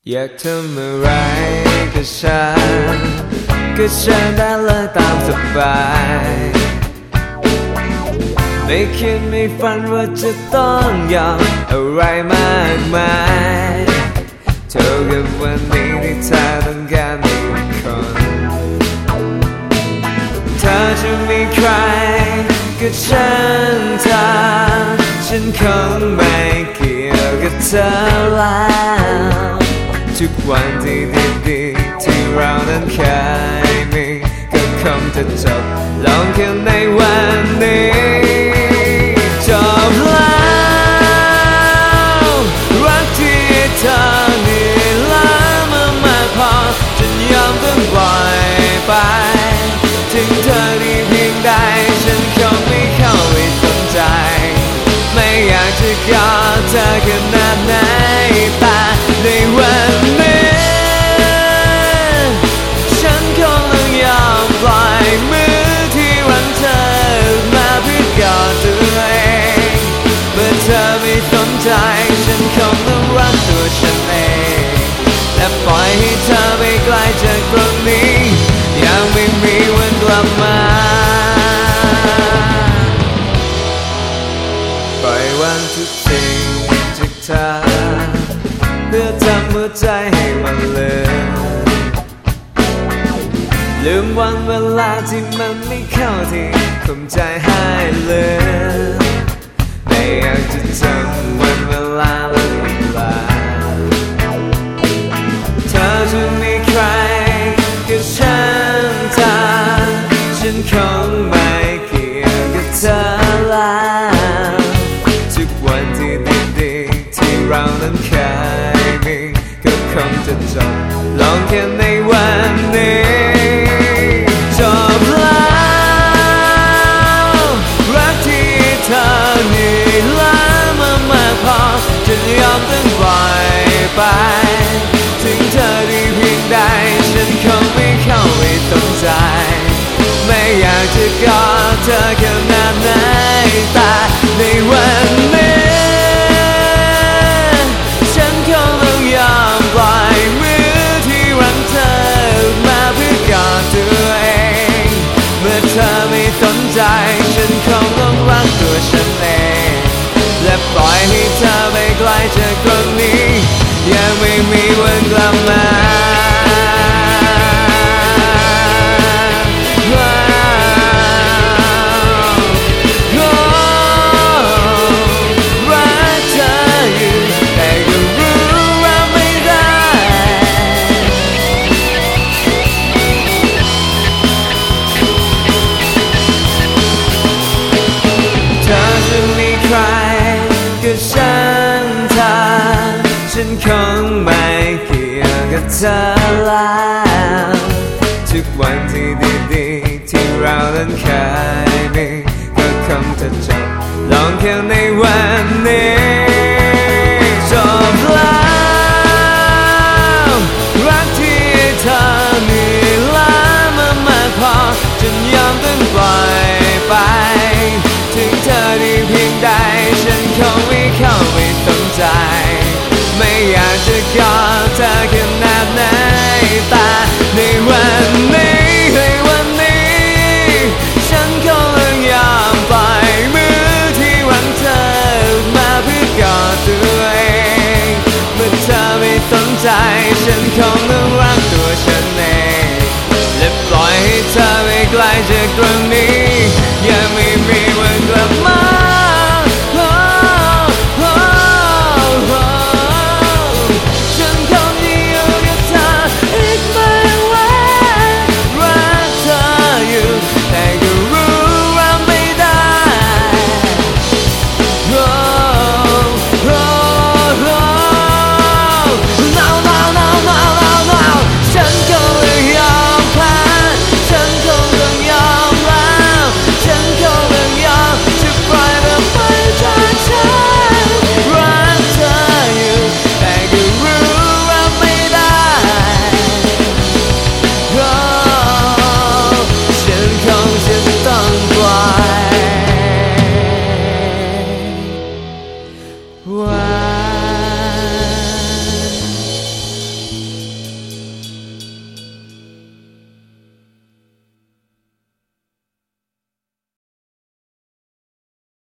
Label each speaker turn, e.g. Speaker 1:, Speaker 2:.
Speaker 1: อยากทำอะไรก็ฉันได้เลยตามสบายไม่คิดไม่ฝันว่าจะต้องยอมอะไรมากมายเท่ากับวันนี้ที่เธอต้องการมีคนเธอจะมีใครก็ฉันทำฉันคงไม่เกี่ยวกับเธอแล้วทุกวันที่ดีๆที่เรานั้นเคยมีก็คงจะจบลงแค่ในวันนี้จบแล้วรักที่เธอเหนื่อยล้ามากพอจนยอมต้องปล่อยไปถึงเธอดีเพียงใดฉันคงไม่เข้าไปสนใจไม่อยากจะกอดเธอขนาดไหนแต่ในวันนี้ฉันคงต้องยอมปล่อยมือที่รั้งเธอมาเพื่อกอดตัวเองเมื่อเธอไม่สนใจฉันคงต้องรักตัวฉันเองและปล่อยให้เธอไปไกลจากตรงนี้ยังไม่มีวันกลับมาปล่อยวางทุกสิ่งจากเธอเพื่อทำหัวใจให้มันลืมวันเวลาที่มันไม่เข้าที่ข่มใจให้ลืมไม่อยากจะจำวันเวลาและเวลาเธอจะมีใครก็ฉันทำฉันคงไม่เกี่ยวกับเธอแล้วทุกวันที่ดีๆที่เรานั้นเคยมีก็คงจะจบลงแค่ในวันนี้จบแล้วรักที่เธอเหนื่อยล้ามากพอจนยอมต้องปล่อยไปถึงเธอดีเพียงใดฉันคงไม่เข้าไปสนใจไม่อยากจะกอดเธอขนาดไหนแต่ในวันนี้ฉันคงต้องยอมปล่อยมือที่รั้งเธอมาเพื่อกอดตัวเองเมื่อเธอไม่สนใจฉันคงต้องรักตัวฉันเองและปล่อยให้เธอไปไกลจากตรงนี้ยังไม่มีวันกลับมาก็ฉันทำฉันคงไม่เกี่ยวกับเธอแล้วทุกวันที่ดีๆที่เรานั้นเคยมีก็คงจะจบลงแค่ในวันนี้จบแล้วรักที่เธอเหนื่อยล้ามากพอจนยอมต้องปล่อยไปถึงเธอดีเพียงใดฉันคงไม่เข้าไปสนใจไม่อยากจะกอดเธอขนาดไหนแต่ในวันนี้ฉันคงต้องยอมปล่อยมือที่รั้งเธอมาเพื่อกอดตัวเองเมื่อเธอไม่สนใจฉันคงต้องรักตัวฉันเองและปล่อยให้เธอไปไกลจากตรงนี้